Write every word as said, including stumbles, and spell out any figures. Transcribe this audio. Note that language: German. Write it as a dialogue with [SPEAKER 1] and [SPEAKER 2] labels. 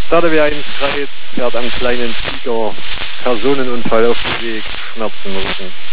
[SPEAKER 1] Stade eins drei fährt am kleinen Tiger. Personenunfall auf dem Weg, Schmerzen im Rücken.